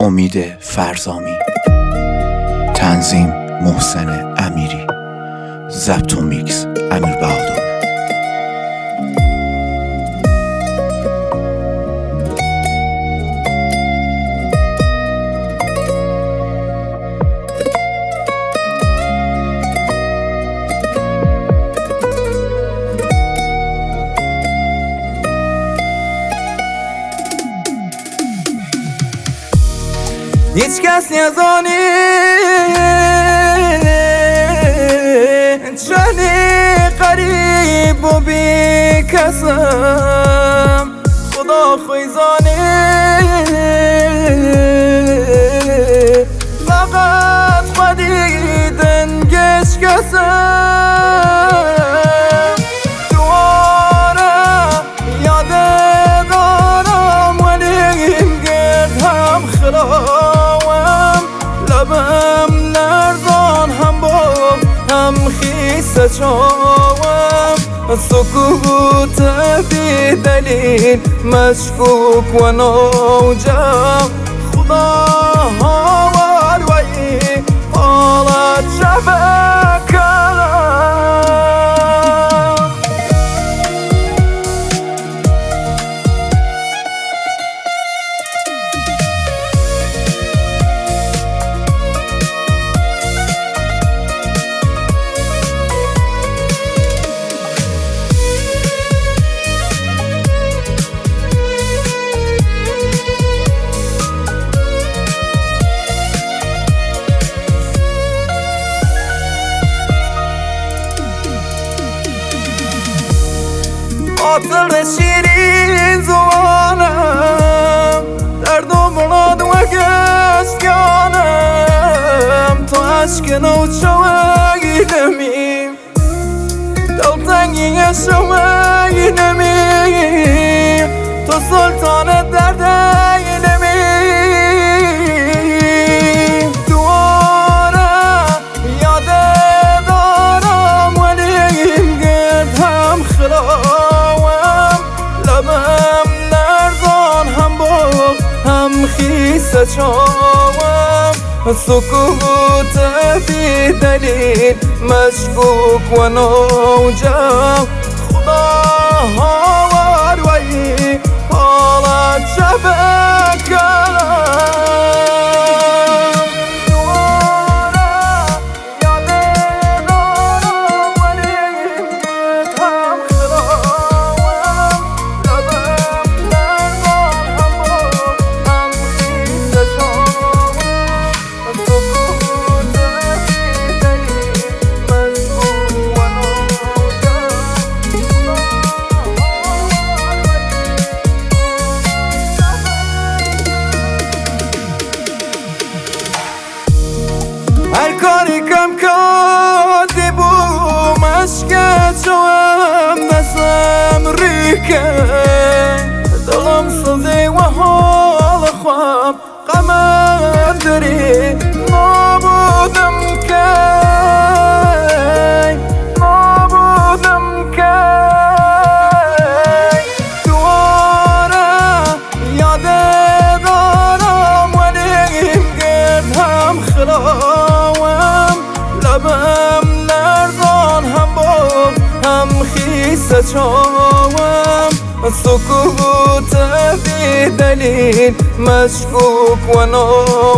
امید فرزامی، تنظیم محسن امیری، ضبط و میکس امیر بهادر. هیچ کس نزانی چنی قریب و بی کسم، خدا خویزانی فقط خودی دنگش کسم. دواره یاد دارم ولیم گرد هم خلاوم، لبم لرزان هم باب هم خیسه چاوم، سکوت بی دلیل مشکوک و نوجم. خدا هاور وی حالت شبکم. عطر شیرین زبانم، درد و مراد و گشتگانم، تو عشق نوچوی نمیم دلتنگی شوی نمیم، تو سلطان دردی نمیم. دواره یاد دارم ولیم گرد هم خلاوم، لبم لرزان هم باب هم خیسه چاوم، سکوت بی دلیل مشکوک و نوجم. خدا هاور وی حالت شبکم. هر کاری کم کردی بوم عشقت شوم دستم ریکه، دلم سوزی و حال خواب قمر داری نابودم که دواره یاد دارم ولیم گرد هم خلاوم، لبم لرزان هم باب هم خیسه چاوم، سکوت بی دلیل مشکوک و